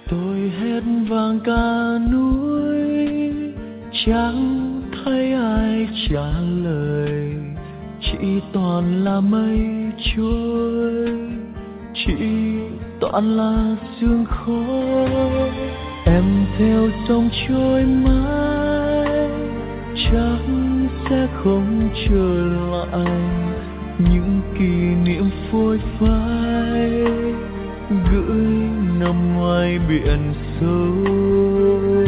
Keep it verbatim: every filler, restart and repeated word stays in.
tôi hết vàng cả núi, chẳng thấy ai trả lời, chỉ toàn là mây trôi, chỉ toàn là sương khói. Em theo dòng trôi mãi, chắc sẽ không trở lại những kỷ niệm phôi phai gửi nằm ngoài biển sâu.